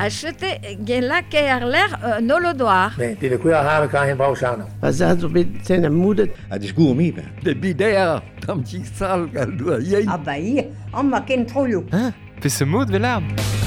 Achete gelake ar l'air nolodoar. Beh, die qui a kan geen bouwsano. Bazazo bit sen moeder. Het is goed mee, ben. De bidea, tam ti sal gal doa yei. Ah bah hier, on m'a ken trollo. Hein? Peus mod velar.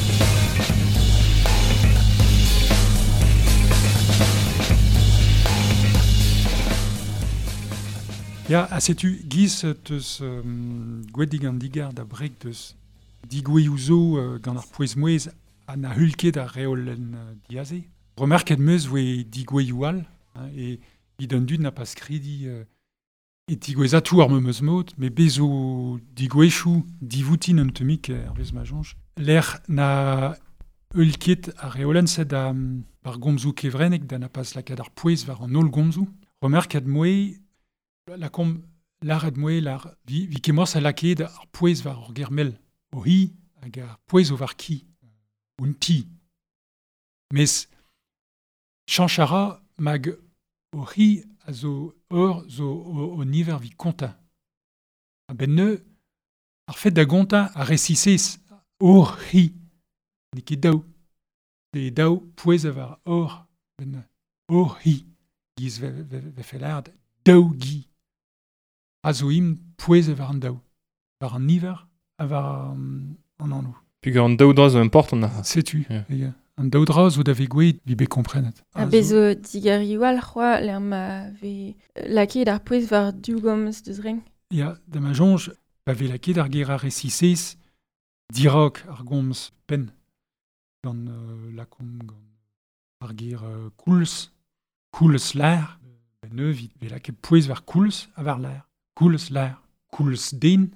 Ja, setu giz teus gwedig an digar da brek teus digouezou gant ar pouez mouez an a hulket ar reolenn diaze. Remarket meus voe digouezou al, e idon dud n'a pas skridi e digouezatou ar meus mod, me bezo digouezou divoutin an temik ar vez ma jonj. L'air na hulket ar reolenn sed par gomzou kevrenek da n'a pas lakad ar pouez var an ol gomzou. Remarket mouez la kom laret moe lar vi kemors a laket ar pouez var ur germel o hi hag ar pouez o var ki un ti. Mes chanchara mag o hi a zo ur zo o niver vi konta. A ben neu ar fet da gonta a resisez ur hi ne ket daou. De daou pouez a var ur ben ur hi giz ve felard daou gi. A zo im pouez war an daou. War an niver, a war an anou. Puis an daou dra zo import an a. Setu, yeah. An daou dra zo da ve gweet, vi be komprenet. A bezo digarioual c'hoa, l'er ma ve laket ar pouez war diougoms deus reng. Ya, da ma jonj, pa ve laket ar ger ar resisez, dirok ar goms pen. Gant lakom gant ar ger koulz l'air. Ben neu ve laket pouez war koulz a var l'air. Koulz l'air, koulz den,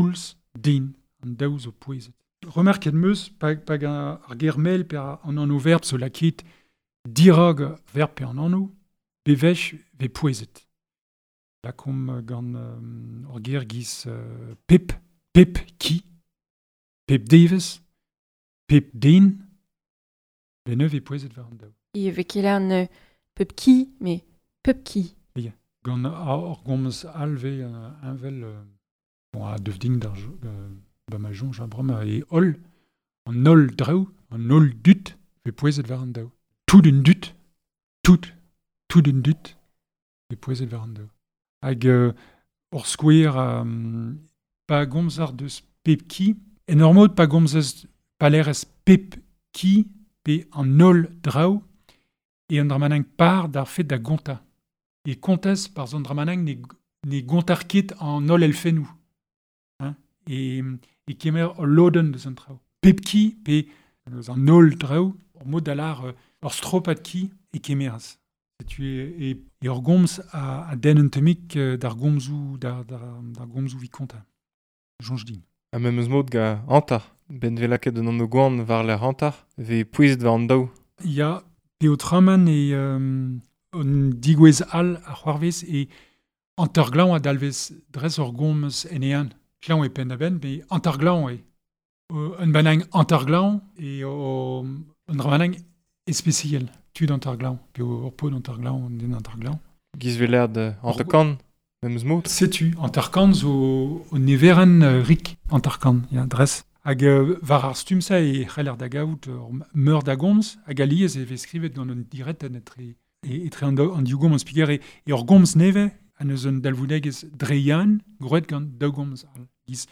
an daou zo pouezet. Remarket meus, pag ar germel per an anno verb zo laket dirog verb per an anno, bevech ve pouezet. Lakom gant ar ger giz pep ki, pep devez, pep den, ben neu ve pouezet var an daou. E ve keler ne pep ki, me pep ki. Gant ar gomz alve anvel a deuf ding d'ar ba ma jonj a brom e ol, an ol draou, an ol dut, ve pouezet war an daou. Tout d'un dut, tout d'un dut, ve pouezet war an daou. Hag ur skouer pa gomz ar deus pep ki, en ur mod pa gomz pa lerez pep ki, pe an ol draou, e an dramaneng par d'ar fet da gonta. E kontez par zon dramaneng ne gontar ket an ol elfenou. E kemer o loden deus an trao. Pep ki, pe an ol drao, ur mod alar ur stropat ki e kemeraz. E ur gomz a den un temik d'ar gomzou vi konta. Jonj din. A mem eus mod ga antar. Ben ve laket an anno gouan var l'er antar, ve pouezet war an daou. Ya, pe o traman e un digouez al a c'hoarvez e antar-glañ a dalvez dres ur gomz en ean. Glañ e pen a ben, me antar-glañ e. Un banang antar-glañ e un dramanang especiel. Tud antar-glañ, pe ur pod antar-glañ, den antar-glañ. Giz ve l'air de antar-kan, mem eus mod. Setu, antar-kan zo o neveren rik antar-kan, ya, dres. Hag var ar stumsa e c'heller da gaout meur da gomz, hag aliez e ve skrivet gant un diretten etre an diougomm an spiger e ur gomz neve an eus un dalvoudegez dreian groet gant daou gomz al. Giz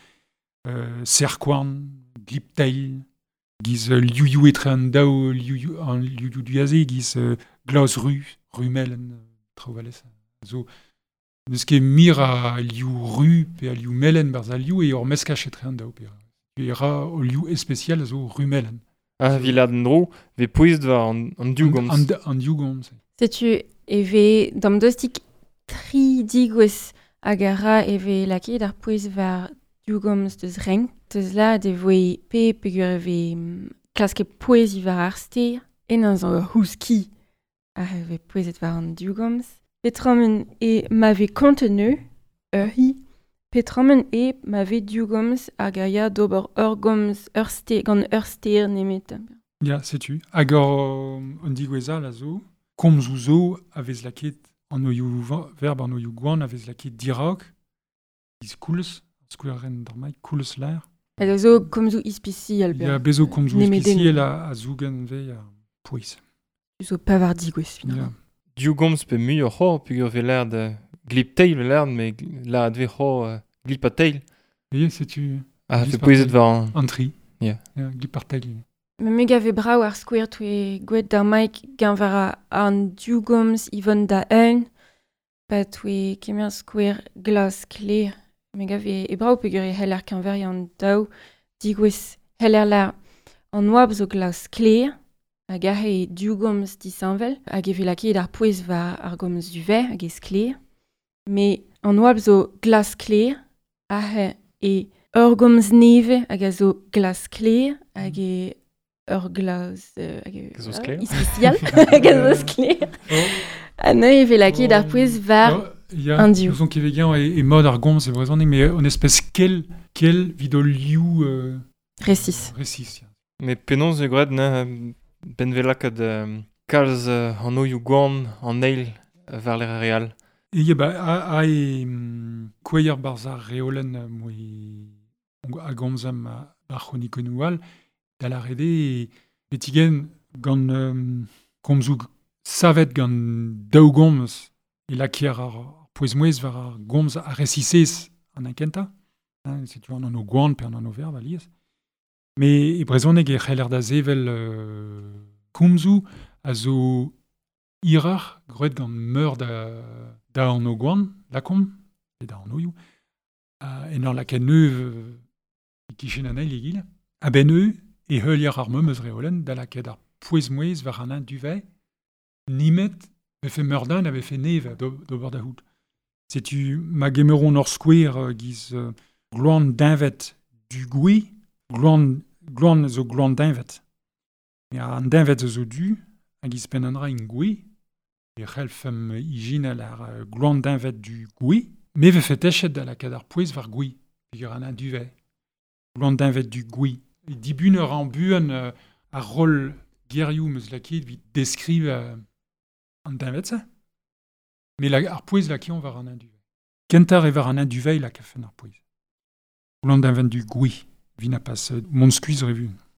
serkouarn, gliptail, giz liou etre an daou liou duaze, giz glaus rumelen traovalez. Zo, neus ket mir a liou ru pe a liou melen barz a liou e ur meskach etre an daou pe. E ra o liou especial zo rumelen. Ah, vilad en dro, ve pouezet war an diougoms. An diougoms. Setu, e ve dam dostik tri digouez hag a ra e ve laket ar pouez war diougoms deus reng. Deus la de voe pe pegur e ve klaske pouez i war ar steir en an zo hous ki a ve pouezet war an diougoms. Petromen e ma ve konteneu ur hi. Petromen e ma ve diougoms hag a ya d'ober ur gomz ur steir gant ur steir nemet. Ya, setu. Hag un digouez al a zo, komz ouzo a vez laket an oioù verb an oioù gouan a vez laket dirok, giz koulz, skoueren d'ar maik, koulz l'air. Et zo komzo ispiciel. Il y a bezo komzo Nemeden. spécial à Zougen ve à Puis. Zo pavar digwez Il y finalement. a Diou gomz pe mu ho, pugur ve l'air de glip tail ve l'air, mais la adve ho glip a tail. et c'est tu Ah, Glip fe a pouezet tail. var an. entry. Yeah. Guipartel. Me mega ve brau ar square twe gwed da maik gant vara an diugomz ivon da un, pa twe kemian square glas clear. Mega ve e brau pegur e heller kan veri an dao digwez heller la an oab zo glas clear, hag ar e diugomz disanvel, hag e ve lakaet ar pouez var ar gomz du ver hag e skleer. Me an oab zo glas clear, ar e ur gomz neve hag a zo glas clear, hag e ur glas Zo skleer? ispecial hag a zo skleer. An e ve lakaet ar pouez var Il y a un diou. Son qui vegan et mode argon, c'est vrai, mais en espèce quel vidoliou resis. récit. Mais penons e gred ne ben ve lakaet kalz an oioù gouan an eil var l'air real. Et il y a Quayer Barzar Reolen moi a gomzam a chronikonual da la rede et tigen gant komzoug savet gant daou gomz et la kier ar poezmouez var ar gomz a resisez an ankenta. C'est tu an o gouan per an o ver valiez. Mais e brezhoneg e c'heller da zevel komzou a zo irar gret gant meur da an o gouan, lakom, et da an oioù, en ar laken neuv e kichen an eil egil, a ben eux e heulier ar memeuz reolen da laket ar poezmouez var an duvet, nimet vefe meurdan a vefe neve d'ober da hout. Setu ma gemeron ur skouer giz gloan d'invet du goui, gloan zo gloan d'invet. Me an d'invet zo du, hag giz pen an ra in goui, e c'helfem ijinel ar gloan d'invet du goui, me vefe techet da laket ar pouez var goui, peogwir an duvet. Gloan d'invet du goui. E dibun ur an buan ar rol gerioù meus laket vit deskriv an d'invet sa. Mais ar pouez laki on var an duvet. Kentar e var an duvet la kafen ar pouez. Gloan d'invet du goui. Vina pas mon skuiz revu.